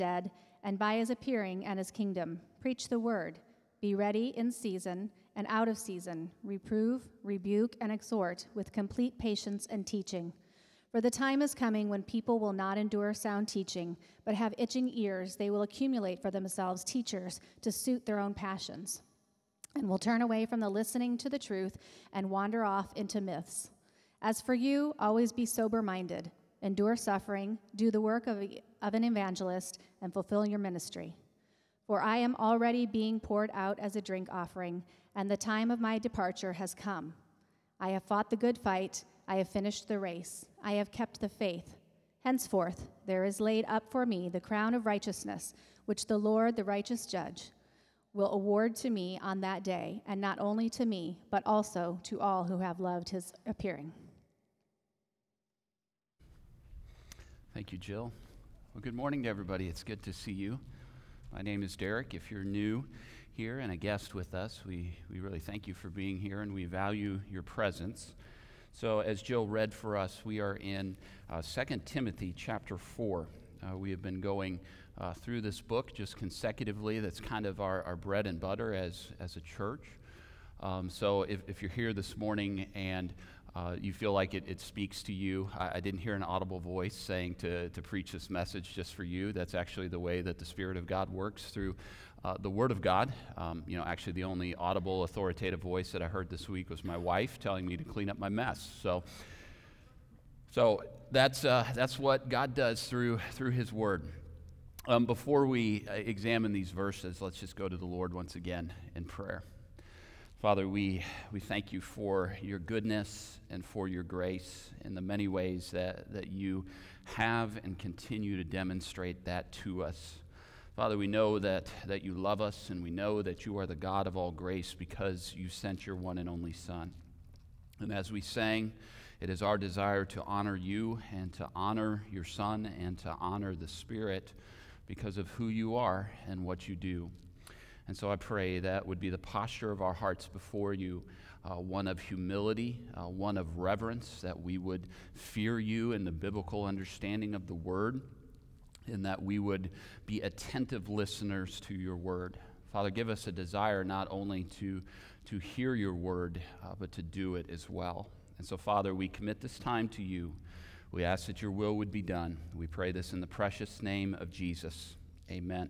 dead, and by his appearing and his kingdom. Preach the word. Be ready in season and out of season. Reprove, rebuke, and exhort with complete patience and teaching. For the time is coming when people will not endure sound teaching, but have itching ears. They will accumulate for themselves teachers to suit their own passions, and will turn away from the listening to the truth and wander off into myths. As for you, always be sober-minded, endure suffering, do the work of an evangelist, and fulfill your ministry. For I am already being poured out as a drink offering, and the time of my departure has come. I have fought the good fight, I have finished the race, I have kept the faith. Henceforth there is laid up for me the crown of righteousness, which the Lord, the righteous judge, will award to me on that day, and not only to me, but also to all who have loved his appearing. Thank you, Jill. Well, good morning to everybody. It's good to see you. My name is Derek. If you're new here and a guest with us, we really thank you for being here, and we value your presence. So as Jill read for us, we are in 2 Timothy chapter 4. We have been going through this book just consecutively. That's kind of our bread and butter as a church. So if you're here this morning and you feel like it speaks to you, I didn't hear an audible voice saying to preach this message just for you. That's actually the way that the Spirit of God works through the Word of God. Actually the only audible, authoritative voice that I heard this week was my wife telling me to clean up my mess. So that's what God does through His Word. Before we examine these verses, let's just go to the Lord once again in prayer. Father, we thank you for your goodness and for your grace in the many ways that you have and continue to demonstrate that to us. Father, we know that you love us, and we know that you are the God of all grace because you sent your one and only Son. And as we sang, it is our desire to honor you and to honor your Son and to honor the Spirit because of who you are and what you do. And so I pray that would be the posture of our hearts before you, one of humility, one of reverence, that we would fear you in the biblical understanding of the word, and that we would be attentive listeners to your word. Father, give us a desire not only to hear your word, but to do it as well. And so, Father, we commit this time to you. We ask that your will would be done. We pray this in the precious name of Jesus. Amen.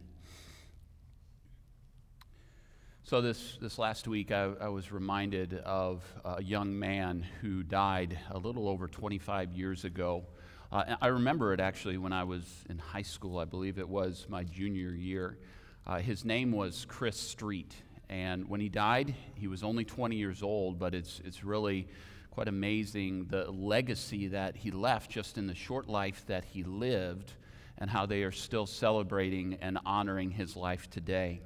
So this last week, I was reminded of a young man who died a little over 25 years ago. I remember it actually when I was in high school. I believe it was my junior year. His name was Chris Street, and when he died, he was only 20 years old, but it's really quite amazing the legacy that he left just in the short life that he lived, and how they are still celebrating and honoring his life today.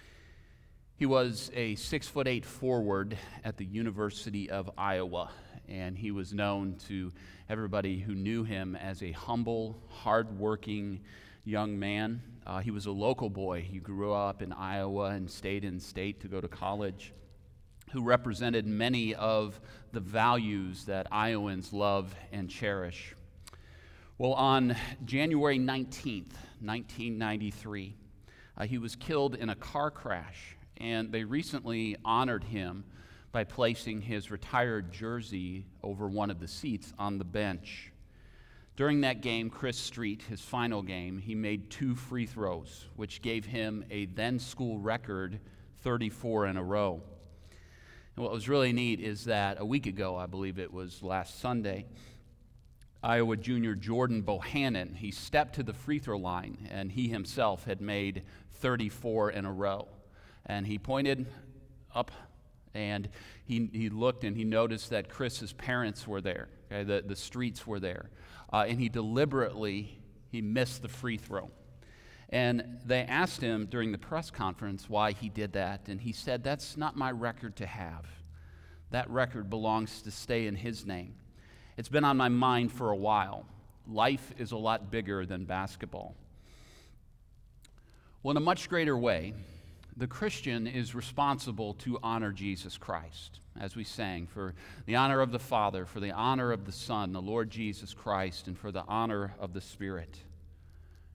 He was a 6'8" forward at the University of Iowa, and he was known to everybody who knew him as a humble, hardworking young man. He was a local boy. He grew up in Iowa and stayed in state to go to college, who represented many of the values that Iowans love and cherish. Well, on January 19th, 1993, he was killed in a car crash. And they recently honored him by placing his retired jersey over one of the seats on the bench. During that game, Chris Street, his final game, he made 2 free throws, which gave him a then-school record 34 in a row. And what was really neat is that a week ago, I believe it was last Sunday, Iowa junior Jordan Bohannon, he stepped to the free throw line, and he himself had made 34 in a row. And he pointed up, and he looked, and he noticed that Chris's parents were there. Okay, the Streets were there. And he missed the free throw. And they asked him during the press conference why he did that, and he said, "That's not my record to have. That record belongs to stay in his name. It's been on my mind for a while. Life is a lot bigger than basketball." Well, in a much greater way, the Christian is responsible to honor Jesus Christ, as we sang, for the honor of the Father, for the honor of the Son, the Lord Jesus Christ, and for the honor of the Spirit.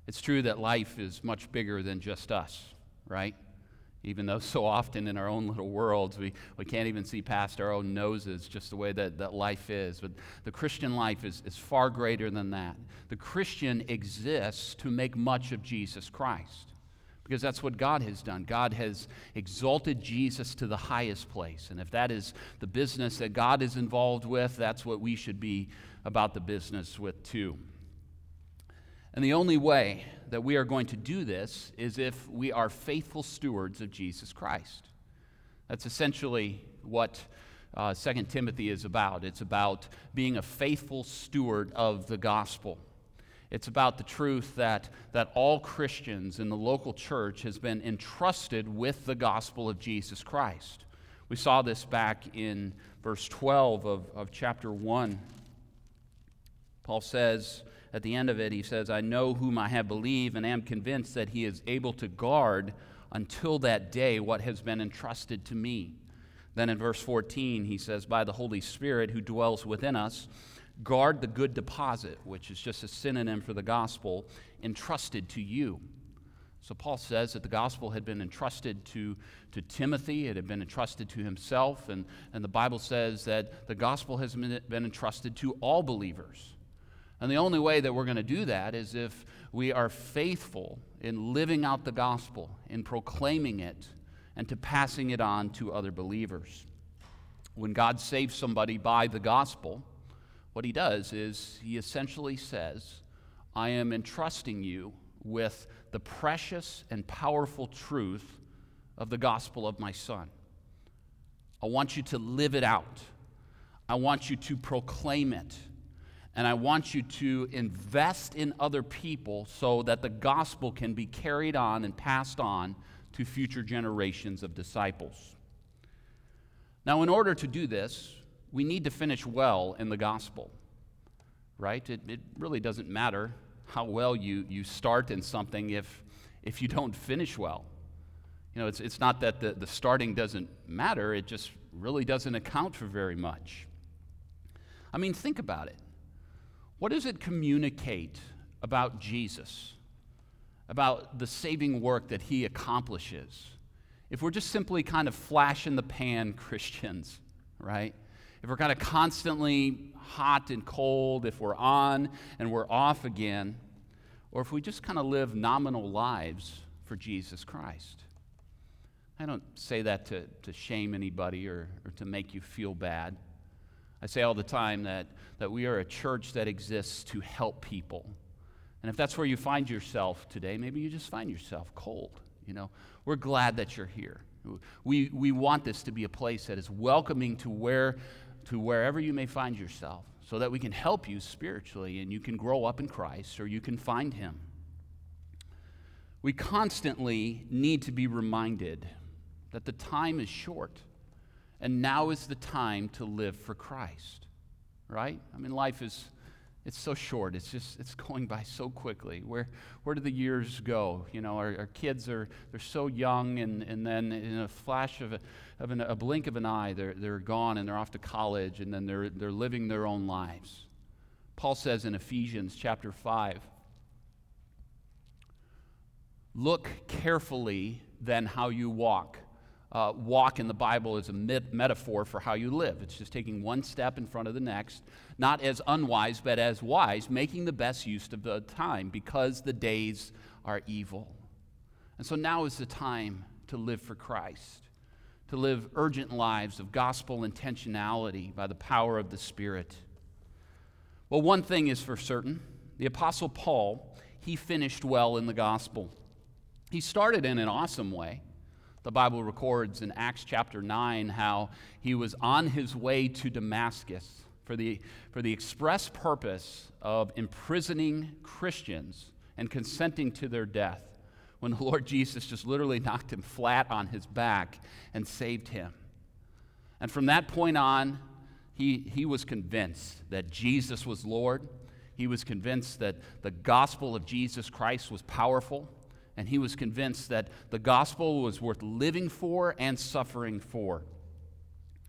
It's true that life is much bigger than just us, right? Even though so often in our own little worlds, we can't even see past our own noses, just the way that life is. But the Christian life is far greater than that. The Christian exists to make much of Jesus Christ, because that's what God has done. God has exalted Jesus to the highest place. And if that is the business that God is involved with, that's what we should be about the business with too. And the only way that we are going to do this is if we are faithful stewards of Jesus Christ. That's essentially what 2 Timothy is about. It's about being a faithful steward of the gospel. It's about the truth that all Christians in the local church has been entrusted with the gospel of Jesus Christ. We saw this back in verse 12 of chapter 1. Paul says, at the end of it, he says, I know whom I have believed and am convinced that he is able to guard until that day what has been entrusted to me. Then in verse 14, he says, by the Holy Spirit who dwells within us, guard the good deposit, which is just a synonym for the gospel, entrusted to you. So Paul says that the gospel had been entrusted to Timothy, it had been entrusted to himself, and the Bible says that the gospel has been entrusted to all believers. And the only way that we're going to do that is if we are faithful in living out the gospel, in proclaiming it, and to passing it on to other believers. When God saves somebody by the gospel, what he does is he essentially says, I am entrusting you with the precious and powerful truth of the gospel of my Son. I want you to live it out. I want you to proclaim it. And I want you to invest in other people so that the gospel can be carried on and passed on to future generations of disciples. Now, in order to do this, we need to finish well in the gospel, right? It really doesn't matter how well you start in something if you don't finish well. You know, it's not that the starting doesn't matter, it just really doesn't account for very much. I mean, think about it. What does it communicate about Jesus, about the saving work that he accomplishes, if we're just simply kind of flash-in-the-pan Christians, right? If we're kind of constantly hot and cold, if we're on and we're off again, or if we just kind of live nominal lives for Jesus Christ. I don't say that to shame anybody or to make you feel bad. I say all the time that we are a church that exists to help people. And if that's where you find yourself today, maybe you just find yourself cold. You know, we're glad that you're here. We want this to be a place that is welcoming to wherever you may find yourself, so that we can help you spiritually and you can grow up in Christ or you can find him. We constantly need to be reminded that the time is short. And now is the time to live for Christ, right? I mean, life it's so short. It's going by so quickly. Where do the years go? You know, our kids they're so young, and then in a flash of a blink of an eye, they're gone and they're off to college, and then they're living their own lives. Paul says in Ephesians chapter 5, look carefully then how you walk. Walk in the Bible is a metaphor for how you live. It's just taking one step in front of the next, not as unwise, but as wise, making the best use of the time because the days are evil. And so now is the time to live for Christ, to live urgent lives of gospel intentionality by the power of the Spirit. Well, one thing is for certain. The Apostle Paul, he finished well in the gospel. He started in an awesome way. The Bible records in Acts chapter 9 how he was on his way to Damascus for the express purpose of imprisoning Christians and consenting to their death, when the Lord Jesus just literally knocked him flat on his back and saved him. And from that point on, he was convinced that Jesus was Lord. He was convinced that the gospel of Jesus Christ was powerful. And he was convinced that the gospel was worth living for and suffering for.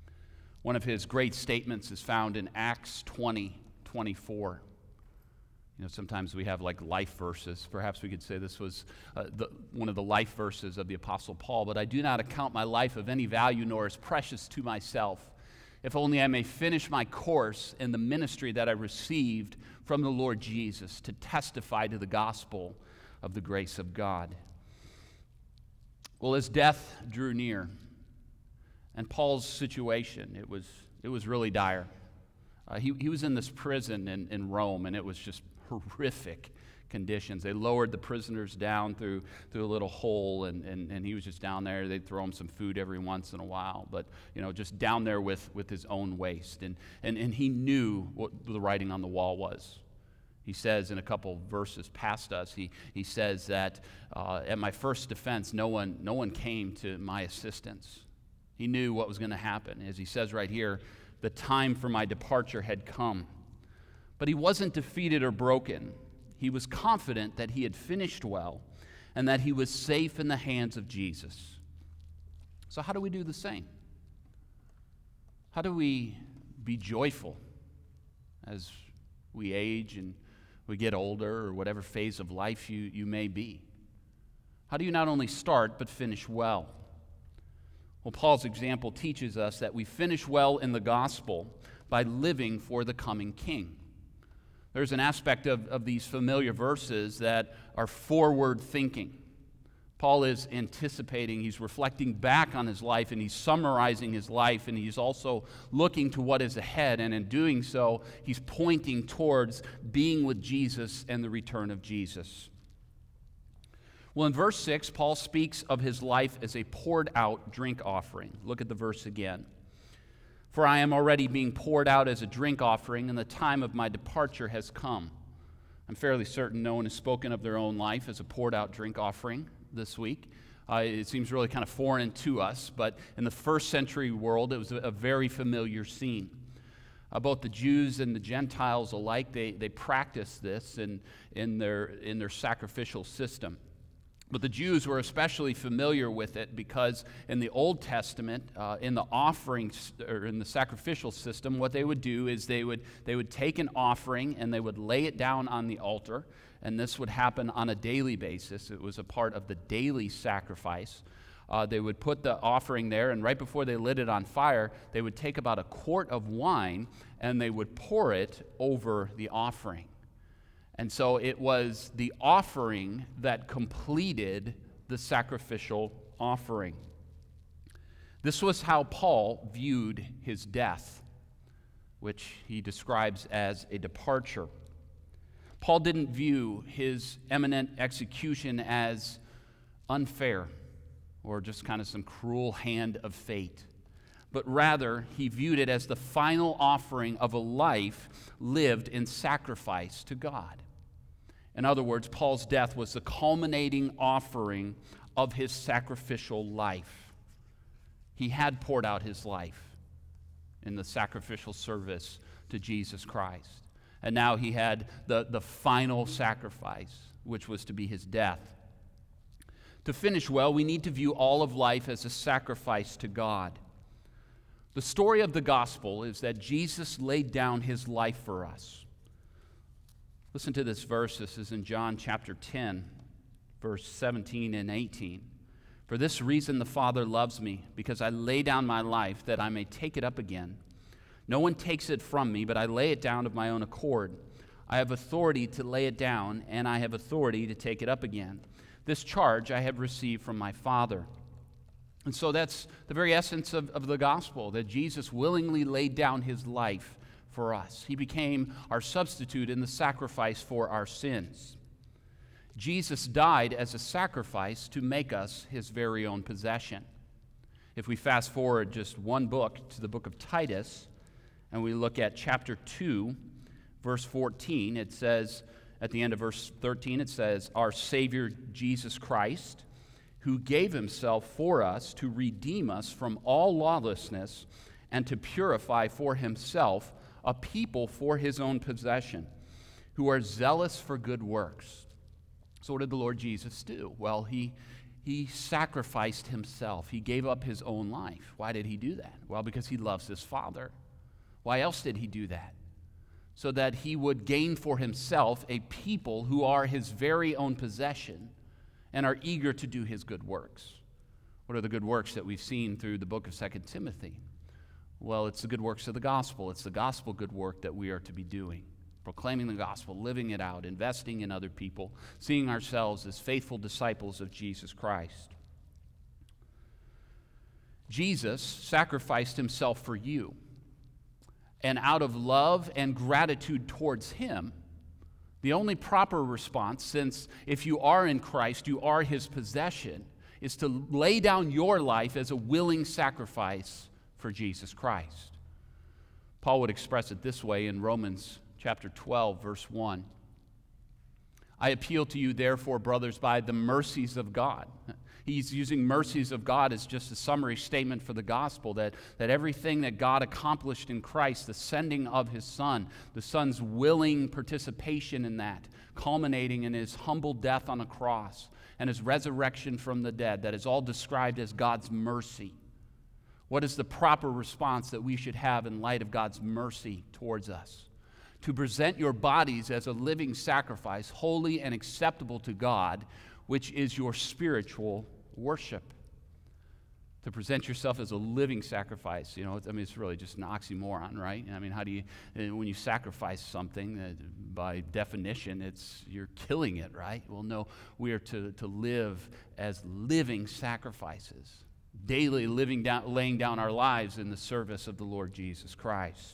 One of his great statements is found in Acts 20:24. Sometimes we have like life verses. Perhaps we could say this was one of the life verses of the Apostle Paul. But I do not account my life of any value, nor as precious to myself, if only I may finish my course in the ministry that I received from the Lord Jesus to testify to the gospel of the grace of God. Well, as death drew near, and Paul's situation, it was really dire. He was in this prison in Rome, and it was just horrific conditions. They lowered the prisoners down through a little hole, and he was just down there. They'd throw him some food every once in a while, but just down there with his own waste. And he knew what the writing on the wall was. He says in a couple verses past us, he says that at my first defense, no one came to my assistance. He knew what was going to happen. As he says right here, the time for my departure had come. But he wasn't defeated or broken. He was confident that he had finished well and that he was safe in the hands of Jesus. So how do we do the same? How do we be joyful as we age and we get older, or whatever phase of life you may be? How do you not only start but finish well? Well, Paul's example teaches us that we finish well in the gospel by living for the coming King. There's an aspect of these familiar verses that are forward thinking. Paul is anticipating, he's reflecting back on his life, and he's summarizing his life, and he's also looking to what is ahead, and in doing so, he's pointing towards being with Jesus and the return of Jesus. Well, in verse 6, Paul speaks of his life as a poured-out drink offering. Look at the verse again. For I am already being poured out as a drink offering, and the time of my departure has come. I'm fairly certain no one has spoken of their own life as a poured-out drink offering this week. It seems really kind of foreign to us, but in the first century world, it was a very familiar scene. Both the Jews and the Gentiles alike, they practiced this in their sacrificial system. But the Jews were especially familiar with it because in the Old Testament, in the offerings or in the sacrificial system, what they would do is they would take an offering and they would lay it down on the altar, and this would happen on a daily basis. It was a part of the daily sacrifice. They would put the offering there, and right before they lit it on fire, they would take about a quart of wine and they would pour it over the offering. And so it was the offering that completed the sacrificial offering. This was how Paul viewed his death, which he describes as a departure. Paul didn't view his imminent execution as unfair or just kind of some cruel hand of fate, but rather he viewed it as the final offering of a life lived in sacrifice to God. In other words, Paul's death was the culminating offering of his sacrificial life. He had poured out his life in the sacrificial service to Jesus Christ. And now he had the final sacrifice, which was to be his death. To finish well, we need to view all of life as a sacrifice to God. The story of the gospel is that Jesus laid down his life for us. Listen to this verse. This is in John chapter 10, verse 17 and 18. For this reason the Father loves me, because I lay down my life that I may take it up again. No one takes it from me, but I lay it down of my own accord. I have authority to lay it down, and I have authority to take it up again. This charge I have received from my Father. And so that's the very essence of the gospel, that Jesus willingly laid down his life for us. He became our substitute in the sacrifice for our sins. Jesus died as a sacrifice to make us his very own possession. If we fast forward just one book to the book of Titus, and we look at chapter 2, verse 14, it says, at the end of verse 13, it says, our Savior Jesus Christ, who gave himself for us to redeem us from all lawlessness and to purify for himself a people for his own possession, who are zealous for good works. So what did the Lord Jesus do? Well, he sacrificed himself. He gave up his own life. Why did he do that? Well, because he loves his Father. Why else did he do that? so that he would gain for himself a people who are his very own possession and are eager to do his good works. What are the good works that we've seen through the book of 2 Timothy? Well, it's the good works of the gospel. It's the gospel good work that we are to be doing. Proclaiming the gospel, living it out, investing in other people, seeing ourselves as faithful disciples of Jesus Christ. Jesus sacrificed himself for you. And out of love and gratitude towards him, the only proper response, since if you are in Christ, you are his possession, is to lay down your life as a willing sacrifice for Jesus Christ. Paul would express it this way in Romans chapter 12, verse 1. I appeal to you, therefore, brothers, by the mercies of God. He's using mercies of God as just a summary statement for the gospel, that everything that God accomplished in Christ, the sending of his Son, the Son's willing participation in that, culminating in his humble death on a cross and his resurrection from the dead, that is all described as God's mercy. What is the proper response that we should have in light of God's mercy towards us? To present your bodies as a living sacrifice, holy and acceptable to God, which is your spiritual worship. To present yourself as a living sacrifice, it's really just an oxymoron, right? I mean, how do you, when you sacrifice something, by definition, you're killing it, right? Well, no, we are to live as living sacrifices, daily laying down our lives in the service of the Lord Jesus Christ.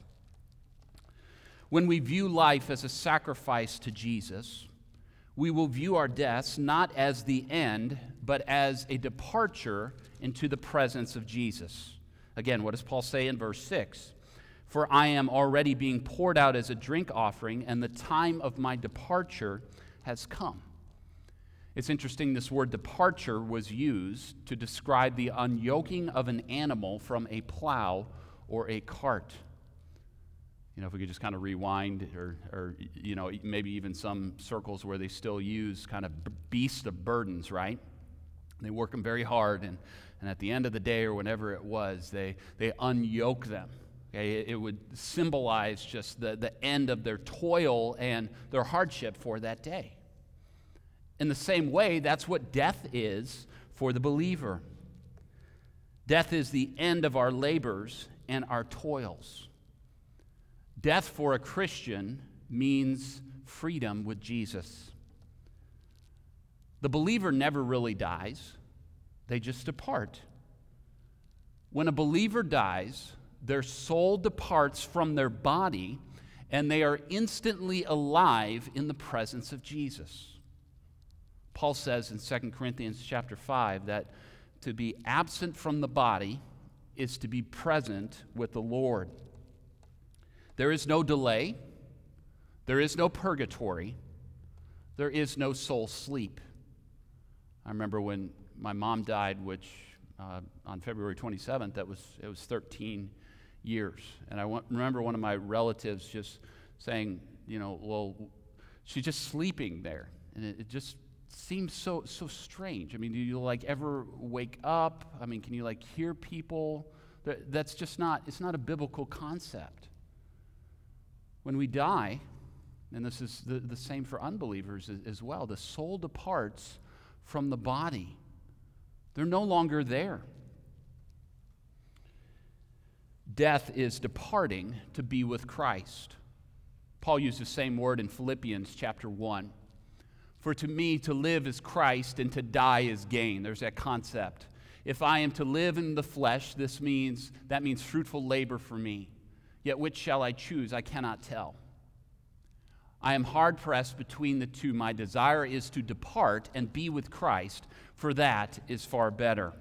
When we view life as a sacrifice to Jesus, we will view our deaths not as the end, but as a departure into the presence of Jesus. Again, what does Paul say in verse 6? For I am already being poured out as a drink offering, and the time of my departure has come. It's interesting, this word departure was used to describe the unyoking of an animal from a plow or a cart. If we could just kind of rewind, or maybe even some circles where they still use kind of beast of burdens, right? They work them very hard, and at the end of the day, or whenever it was, they unyoke them. Okay? It would symbolize just the end of their toil and their hardship for that day. In the same way, that's what death is for the believer. Death is the end of our labors and our toils. Death for a Christian means freedom with Jesus. The believer never really dies. They just depart. When a believer dies, their soul departs from their body, and they are instantly alive in the presence of Jesus. Paul says in 2 Corinthians chapter 5 that to be absent from the body is to be present with the Lord. There is no delay. There is no purgatory. There is no soul sleep. I remember when my mom died, which on February 27th, it was 13 years. And I remember one of my relatives just saying, well, she's just sleeping there. And it just seems so strange. I mean, do you ever wake up? I mean, can you hear people? That's just it's not a biblical concept. When we die, and this is the same for unbelievers as well, the soul departs from the body. They're no longer there. Death is departing to be with Christ. Paul used the same word in Philippians chapter 1. For to me to live is Christ and to die is gain. There's that concept. If I am to live in the flesh, that means fruitful labor for me. Yet which shall I choose? I cannot tell. I am hard-pressed between the two. My desire is to depart and be with Christ, for that is far better.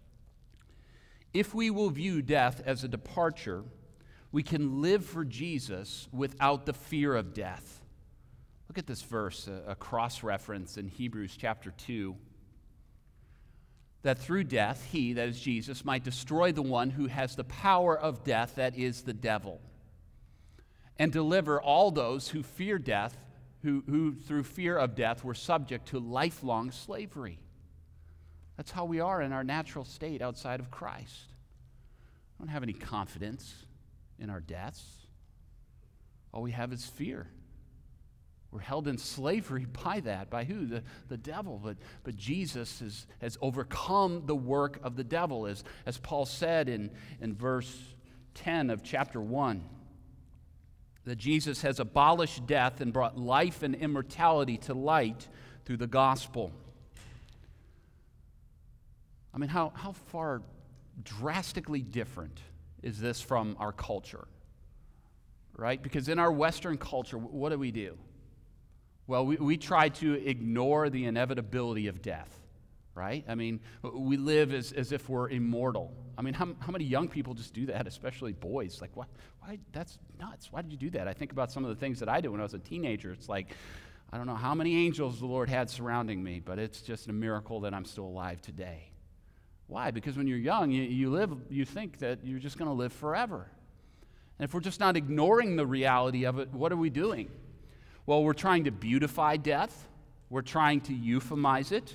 If we will view death as a departure, we can live for Jesus without the fear of death. Look at this verse, a cross-reference in Hebrews chapter 2. That through death, he, that is Jesus, might destroy the one who has the power of death, that is the devil, and deliver all those who fear death, who through fear of death were subject to lifelong slavery. That's how we are in our natural state outside of Christ. We don't have any confidence in our deaths. All we have is fear. We're held in slavery by that. By who? The devil. But Jesus has overcome the work of the devil, as Paul said in verse 10 of chapter 1. That Jesus has abolished death and brought life and immortality to light through the gospel. I mean, how far drastically different is this from our culture? Right? Because in our Western culture, what do? Well, we try to ignore the inevitability of death, right? I mean, we live as if we're immortal. I mean, how many young people just do that, especially boys? Like, what? Why? That's nuts. Why did you do that? I think about some of the things that I did when I was a teenager. It's like, I don't know how many angels the Lord had surrounding me, but it's just a miracle that I'm still alive today. Why? Because when you're young, you think that you're just going to live forever. And if we're just not ignoring the reality of it, what are we doing? Well, we're trying to beautify death. We're trying to euphemize it.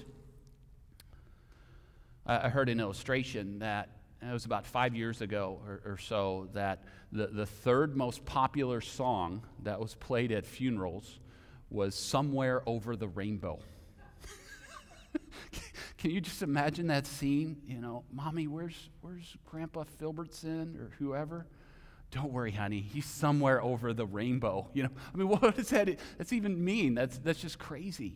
I heard an illustration that it was about 5 years ago or so that the third most popular song that was played at funerals was Somewhere Over the Rainbow. Can you just imagine that scene? You know, Mommy, where's Grandpa Filbertson or whoever? Don't worry, honey, he's somewhere over the rainbow. You know, I mean, what does that even mean? That's just crazy.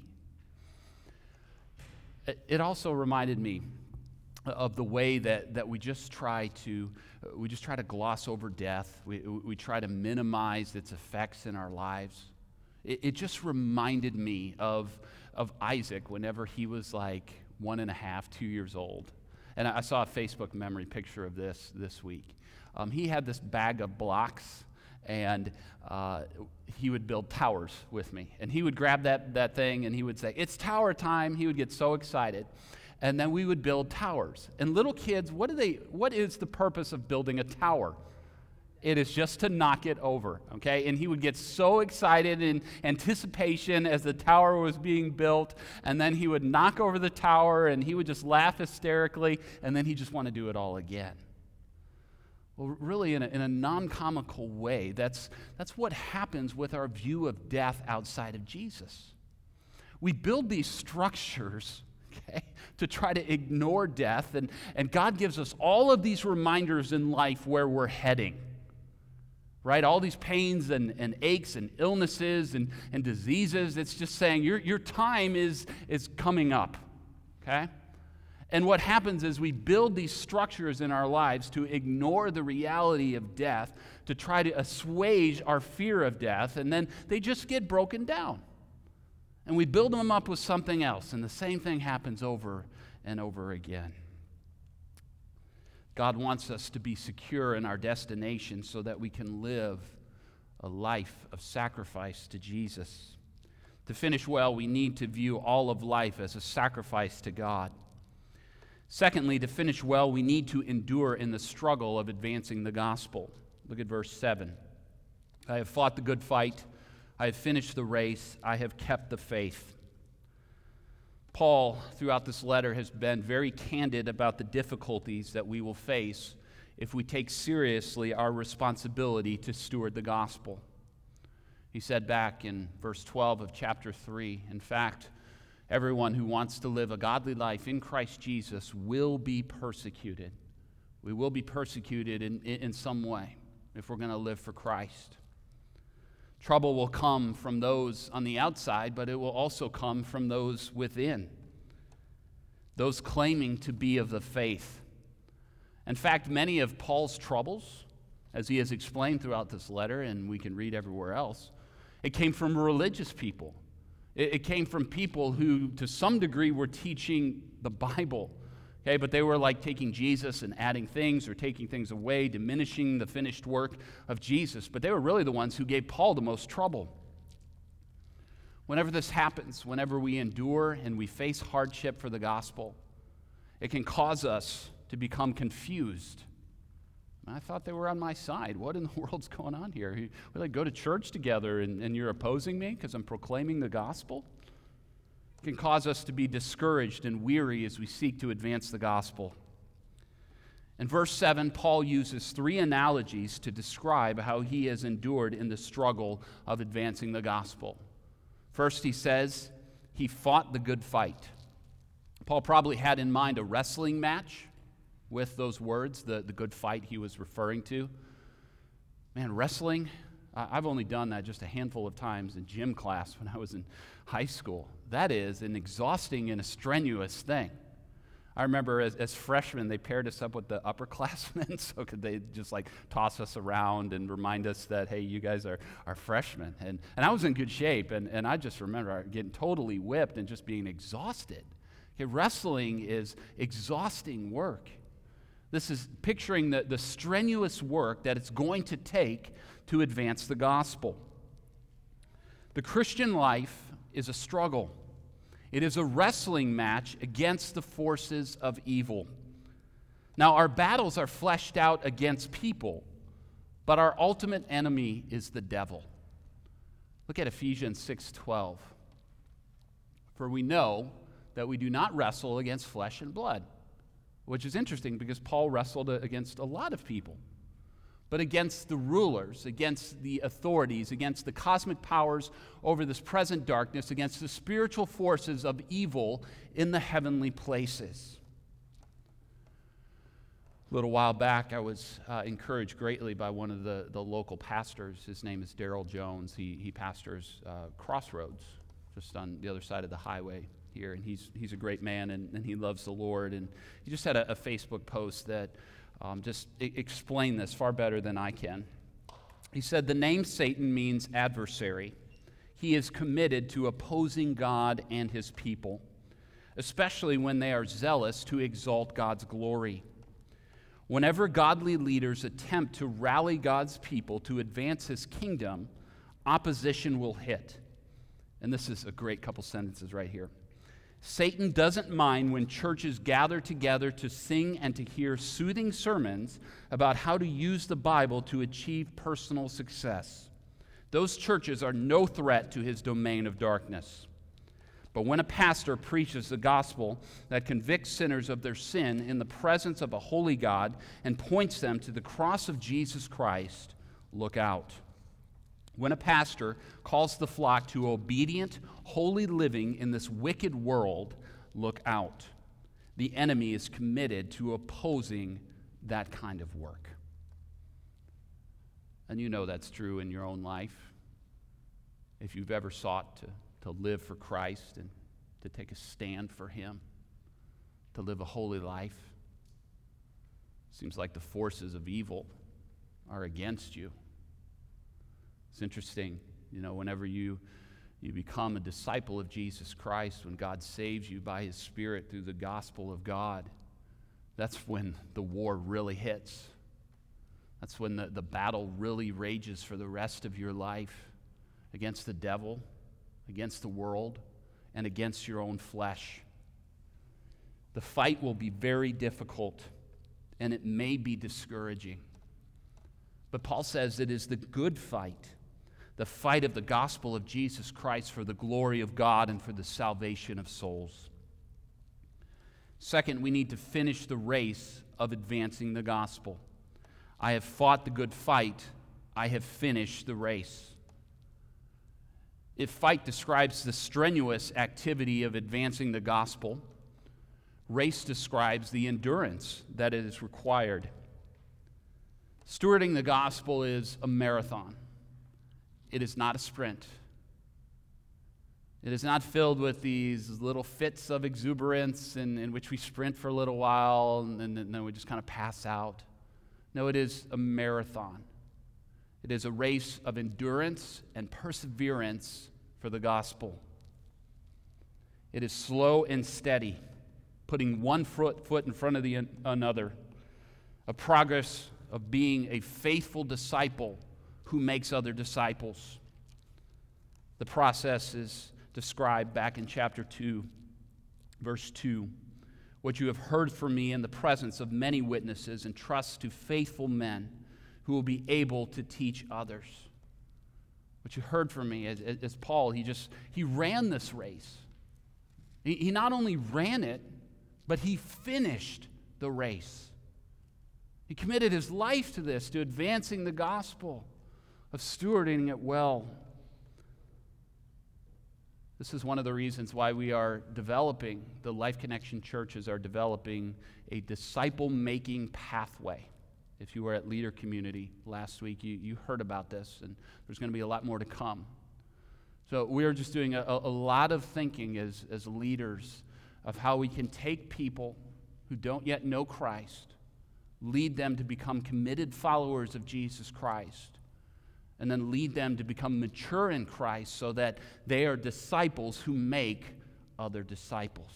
It also reminded me of the way that we just try to gloss over death. We try to minimize its effects in our lives. It just reminded me of Isaac whenever he was like 1.5, 2 years old. And I saw a Facebook memory picture of this week. He had this bag of blocks, and he would build towers with me. And he would grab that thing, and he would say, "It's tower time." He would get so excited. And then we would build towers. And little kids, what is the purpose of building a tower? It is just to knock it over, okay? And he would get so excited in anticipation as the tower was being built, and then he would knock over the tower, and he would just laugh hysterically, and then he'd just want to do it all again. Well, really, in a non-comical way, that's what happens with our view of death outside of Jesus. We build these structures, okay, to try to ignore death, and God gives us all of these reminders in life where we're heading. Right? All these pains and aches and illnesses and diseases, it's just saying your time is coming up, okay? And what happens is we build these structures in our lives to ignore the reality of death, to try to assuage our fear of death, and then they just get broken down. And we build them up with something else, and the same thing happens over and over again. God wants us to be secure in our destination so that we can live a life of sacrifice to Jesus. To finish well, we need to view all of life as a sacrifice to God. Secondly, to finish well, we need to endure in the struggle of advancing the gospel. Look at verse 7. I have fought the good fight. I have finished the race. I have kept the faith. Paul, throughout this letter, has been very candid about the difficulties that we will face if we take seriously our responsibility to steward the gospel. He said back in verse 12 of chapter 3, in fact, everyone who wants to live a godly life in Christ Jesus will be persecuted. We will be persecuted in some way if we're going to live for Christ. Trouble will come from those on the outside, but it will also come from those within, those claiming to be of the faith. In fact, many of Paul's troubles, as he has explained throughout this letter, and we can read everywhere else, it came from religious people. It came from people who, to some degree, were teaching the Bible. Okay, but they were like taking Jesus and adding things or taking things away, diminishing the finished work of Jesus. But they were really the ones who gave Paul the most trouble. Whenever this happens, whenever we endure and we face hardship for the gospel, it can cause us to become confused. I thought they were on my side. What in the world's going on here? We like go to church together and you're opposing me because I'm proclaiming the gospel? Can cause us to be discouraged and weary as we seek to advance the gospel. In verse 7, Paul uses three analogies to describe how he has endured in the struggle of advancing the gospel. First, he says, he fought the good fight. Paul probably had in mind a wrestling match with those words, the good fight he was referring to. Man, wrestling, I've only done that just a handful of times in gym class when I was in high school. That is an exhausting and a strenuous thing. I remember as freshmen, they paired us up with the upperclassmen, so could they just like toss us around and remind us that, hey, you guys are freshmen. And I was in good shape, and I just remember getting totally whipped and just being exhausted. Okay, wrestling is exhausting work. This is picturing the strenuous work that it's going to take to advance the gospel. The Christian life is a struggle. It is a wrestling match against the forces of evil. Now, our battles are fleshed out against people, but our ultimate enemy is the devil. Look at Ephesians 6:12. For we know that we do not wrestle against flesh and blood, which is interesting because Paul wrestled against a lot of people, but against the rulers, against the authorities, against the cosmic powers over this present darkness, against the spiritual forces of evil in the heavenly places. A little while back, I was encouraged greatly by one of the local pastors. His name is Daryl Jones. He pastors Crossroads, just on the other side of the highway here, and he's a great man, and he loves the Lord. And he just had a Facebook post that just explain this far better than I can. He said, the name Satan means adversary. He is committed to opposing God and his people, especially when they are zealous to exalt God's glory. Whenever godly leaders attempt to rally God's people to advance his kingdom, opposition will hit. And this is a great couple sentences right here. Satan doesn't mind when churches gather together to sing and to hear soothing sermons about how to use the Bible to achieve personal success. Those churches are no threat to his domain of darkness. But when a pastor preaches the gospel that convicts sinners of their sin in the presence of a holy God and points them to the cross of Jesus Christ, look out. When a pastor calls the flock to obedient, holy living in this wicked world, look out. The enemy is committed to opposing that kind of work. And you know that's true in your own life. If you've ever sought to live for Christ and to take a stand for him, to live a holy life, seems like the forces of evil are against you. It's interesting, whenever you become a disciple of Jesus Christ, when God saves you by his Spirit through the gospel of God, that's when the war really hits. That's when the battle really rages for the rest of your life against the devil, against the world, and against your own flesh. The fight will be very difficult, and it may be discouraging. But Paul says it is the good fight, the fight of the gospel of Jesus Christ for the glory of God and for the salvation of souls. Second, we need to finish the race of advancing the gospel. I have fought the good fight. I have finished the race. If fight describes the strenuous activity of advancing the gospel, race describes the endurance that is required. Stewarding the gospel is a marathon. It is not a sprint. It is not filled with these little fits of exuberance in which we sprint for a little while and then we just kind of pass out. No, it is a marathon. It is a race of endurance and perseverance for the gospel. It is slow and steady, putting one foot in front of another, a progress of being a faithful disciple who makes other disciples. The process is described back in chapter 2, verse 2. What you have heard from me in the presence of many witnesses, entrust to faithful men who will be able to teach others. What you heard from me, as Paul, he ran this race. He not only ran it, but he finished the race. He committed his life to this, to advancing the gospel, of stewarding it well. This is one of the reasons why we are developing, the Life Connection churches are developing a disciple-making pathway. If you were at Leader Community last week, you heard about this, and there's going to be a lot more to come. So we're just doing a lot of thinking as leaders of how we can take people who don't yet know Christ, lead them to become committed followers of Jesus Christ, and then lead them to become mature in Christ so that they are disciples who make other disciples.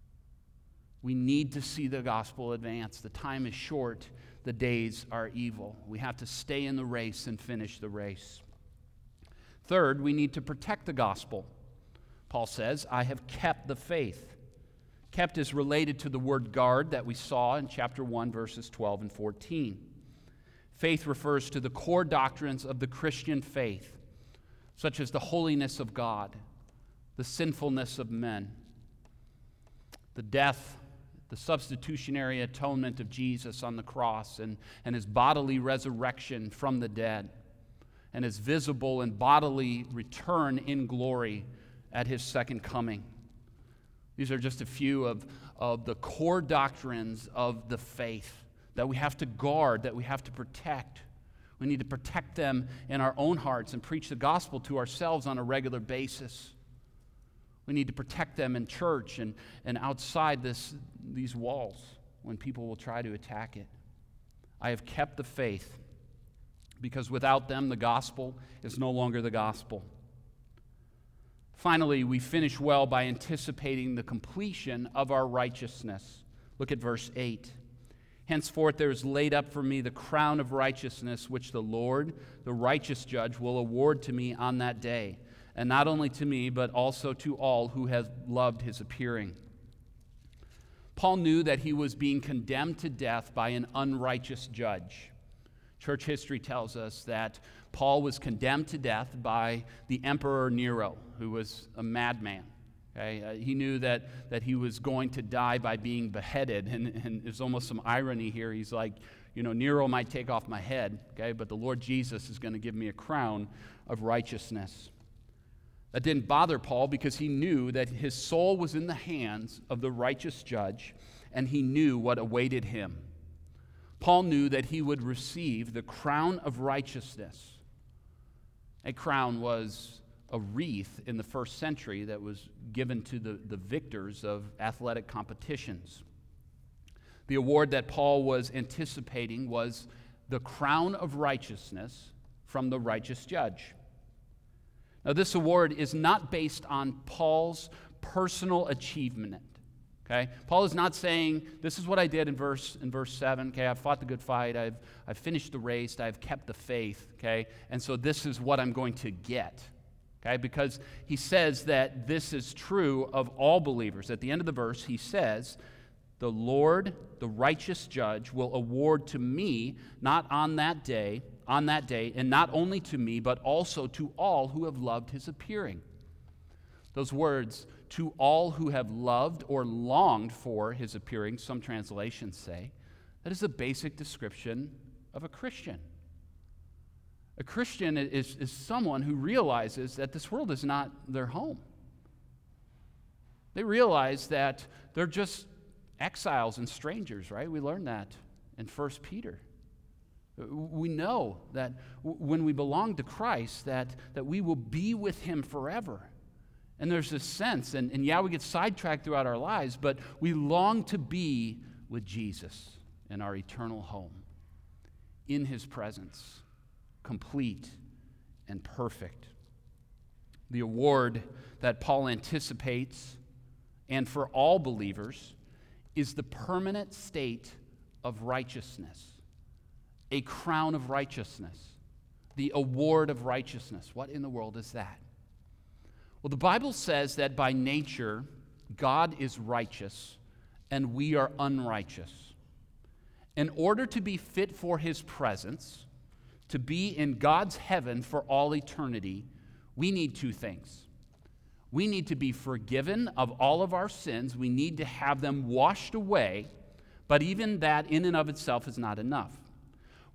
We need to see the gospel advance. The time is short. The days are evil. We have to stay in the race and finish the race. Third, we need to protect the gospel. Paul says, I have kept the faith. Kept is related to the word guard that we saw in chapter 1, verses 12 and 14. Faith refers to the core doctrines of the Christian faith, such as the holiness of God, the sinfulness of men, the death, the substitutionary atonement of Jesus on the cross, and his bodily resurrection from the dead, and his visible and bodily return in glory at his second coming. These are just a few of the core doctrines of the faith that we have to guard, that we have to protect. We need to protect them in our own hearts and preach the gospel to ourselves on a regular basis. We need to protect them in church and outside these walls when people will try to attack it. I have kept the faith because without them the gospel is no longer the gospel. Finally, we finish well by anticipating the completion of our righteousness. Look at verse 8. Henceforth there is laid up for me the crown of righteousness, which the Lord, the righteous judge, will award to me on that day, and not only to me, but also to all who have loved his appearing. Paul knew that he was being condemned to death by an unrighteous judge. Church history tells us that Paul was condemned to death by the Emperor Nero, who was a madman. Okay? He knew that he was going to die by being beheaded, and there's almost some irony here. He's like, Nero might take off my head, okay, but the Lord Jesus is going to give me a crown of righteousness. That didn't bother Paul because he knew that his soul was in the hands of the righteous judge, and he knew what awaited him. Paul knew that he would receive the crown of righteousness. A crown was a wreath in the first century that was given to the victors of athletic competitions. The award that Paul was anticipating was the crown of righteousness from the righteous judge. Now, this award is not based on Paul's personal achievement. Okay? Paul is not saying, this is what I did in verse 7. Okay, I've fought the good fight. I've finished the race. I've kept the faith. Okay? And so this is what I'm going to get. Okay? Because he says that this is true of all believers. At the end of the verse, he says, the Lord, the righteous judge, will award to me, not on that day, and not only to me, but also to all who have loved his appearing. Those words, to all who have loved or longed for his appearing, some translations say, that is a basic description of a Christian. A Christian is someone who realizes that this world is not their home. They realize that they're just exiles and strangers, right? We learned that in 1 Peter. We know that when we belong to Christ, that we will be with him forever. And there's this sense, and we get sidetracked throughout our lives, but we long to be with Jesus in our eternal home, in his presence, complete and perfect. The award that Paul anticipates, and for all believers, is the permanent state of righteousness, a crown of righteousness, the award of righteousness. What in the world is that? Well, the Bible says that by nature, God is righteous and we are unrighteous. In order to be fit for his presence, to be in God's heaven for all eternity, we need two things. We need to be forgiven of all of our sins. We need to have them washed away, but even that in and of itself is not enough.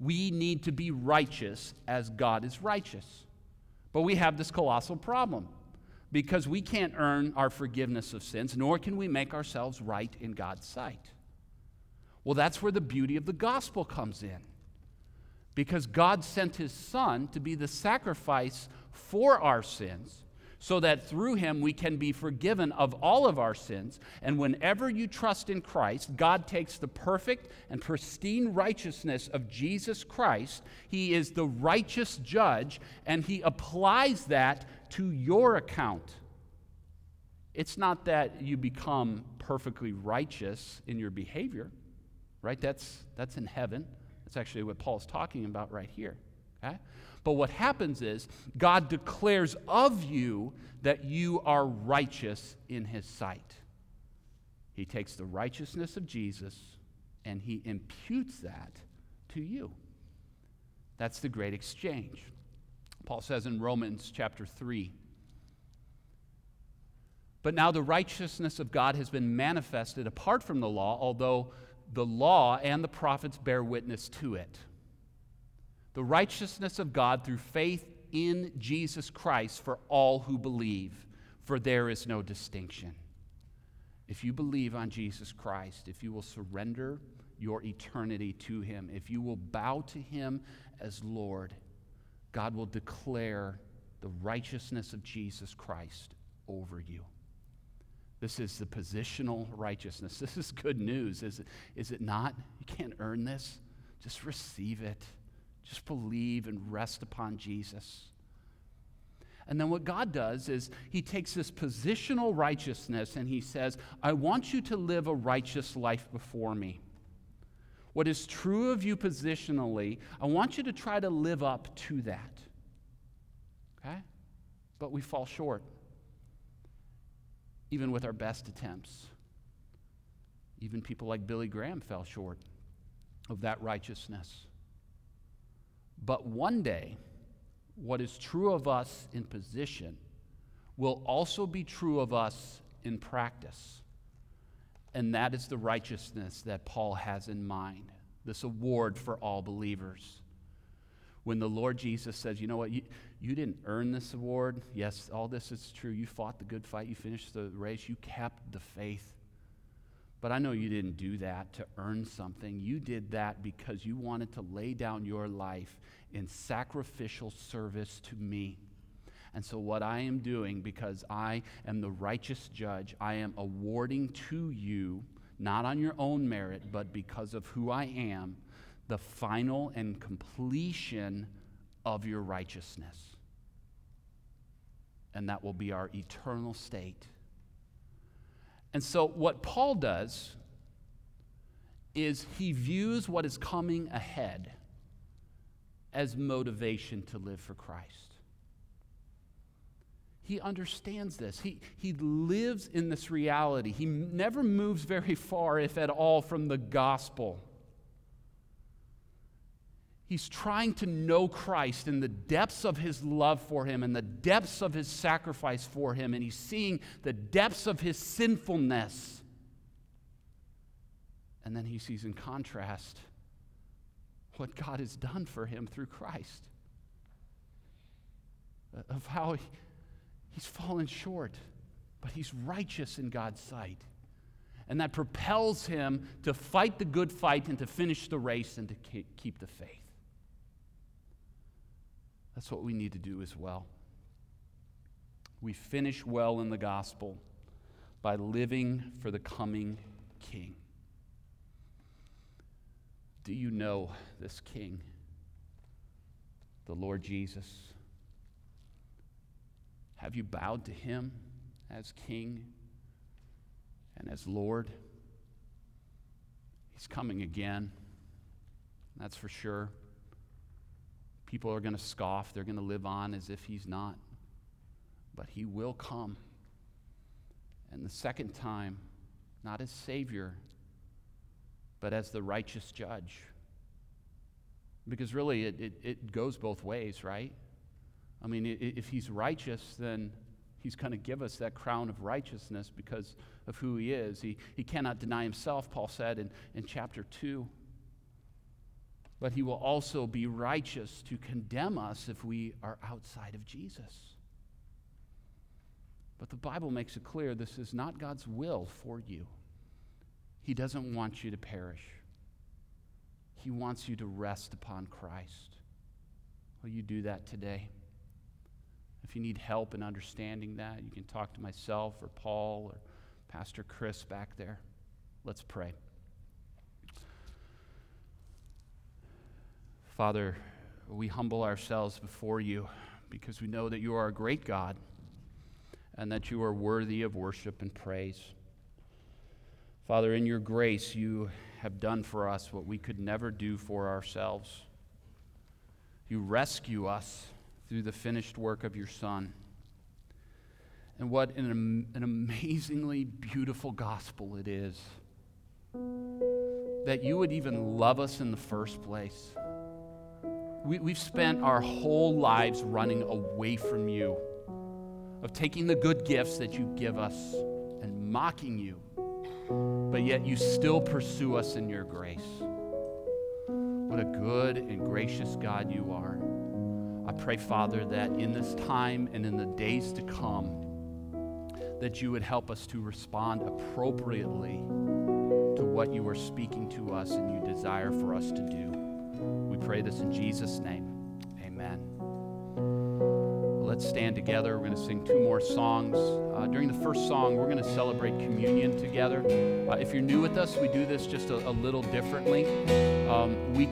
We need to be righteous as God is righteous. But we have this colossal problem because we can't earn our forgiveness of sins, nor can we make ourselves right in God's sight. Well, that's where the beauty of the gospel comes in. Because God sent his Son to be the sacrifice for our sins, so that through him we can be forgiven of all of our sins. And whenever you trust in Christ, God takes the perfect and pristine righteousness of Jesus Christ. He is the righteous judge, and he applies that to your account. It's not that you become perfectly righteous in your behavior, right? That's in heaven. That's actually what Paul's talking about right here. Okay? But what happens is God declares of you that you are righteous in his sight. He takes the righteousness of Jesus and he imputes that to you. That's the great exchange. Paul says in Romans chapter 3, "But now the righteousness of God has been manifested apart from the law, although the law and the prophets bear witness to it. The righteousness of God through faith in Jesus Christ for all who believe, for there is no distinction." If you believe on Jesus Christ, if you will surrender your eternity to him, if you will bow to him as Lord, God will declare the righteousness of Jesus Christ over you. This is the positional righteousness. This is good news, is it not? You can't earn this. Just receive it. Just believe and rest upon Jesus. And then what God does is he takes this positional righteousness and he says, I want you to live a righteous life before me. What is true of you positionally, I want you to try to live up to that. Okay? But we fall short, even with our best attempts. Even people like Billy Graham fell short of that righteousness. But one day, what is true of us in position will also be true of us in practice. And that is the righteousness that Paul has in mind, this award for all believers. When the Lord Jesus says, you know what, you didn't earn this award. Yes, all this is true. You fought the good fight. You finished the race. You kept the faith. But I know you didn't do that to earn something. You did that because you wanted to lay down your life in sacrificial service to me. And so what I am doing, because I am the righteous judge, I am awarding to you, not on your own merit, but because of who I am, the final and completion of your righteousness. And that will be our eternal state. And so what Paul does is he views what is coming ahead as motivation to live for Christ. He understands this. He lives in this reality. He never moves very far, if at all, from the gospel. He's trying to know Christ in the depths of his love for him and the depths of his sacrifice for him, and he's seeing the depths of his sinfulness. And then he sees in contrast what God has done for him through Christ, of how he's fallen short, but he's righteous in God's sight. And that propels him to fight the good fight and to finish the race and to keep the faith. That's what we need to do as well. We finish well in the gospel by living for the coming King. Do you know this King, the Lord Jesus? Have you bowed to him as King and as Lord? He's coming again, that's for sure. People are going to scoff. They're going to live on as if he's not. But he will come. And the second time, not as Savior, but as the righteous judge. Because really, it goes both ways, right? I mean, if he's righteous, then he's going to give us that crown of righteousness because of who he is. He cannot deny himself, Paul said in chapter 2. but he will also be righteous to condemn us if we are outside of Jesus. But the Bible makes it clear this is not God's will for you. He doesn't want you to perish. He wants you to rest upon Christ. Will you do that today? If you need help in understanding that, you can talk to myself or Paul or Pastor Chris back there. Let's pray. Father, we humble ourselves before you because we know that you are a great God and that you are worthy of worship and praise. Father, in your grace, you have done for us what we could never do for ourselves. You rescue us through the finished work of your Son. And what an amazingly beautiful gospel it is that you would even love us in the first place. We've spent our whole lives running away from you, of taking the good gifts that you give us and mocking you, but yet you still pursue us in your grace. What a good and gracious God you are. I pray, Father, that in this time and in the days to come, that you would help us to respond appropriately to what you are speaking to us and you desire for us to do. We pray this in Jesus' name. Amen. Let's stand together. We're going to sing two more songs. During the first song, we're going to celebrate communion together. If you're new with us, we do this just a little differently. We